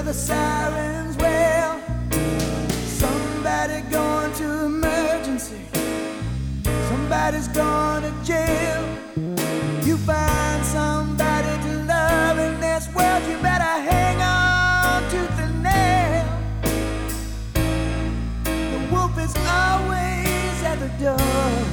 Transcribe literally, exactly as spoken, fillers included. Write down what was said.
the sirens wail. Somebody going to emergency, somebody's going to jail. You find somebody to love in this world, you better hang on tooth and nail. The wolf is always at the door.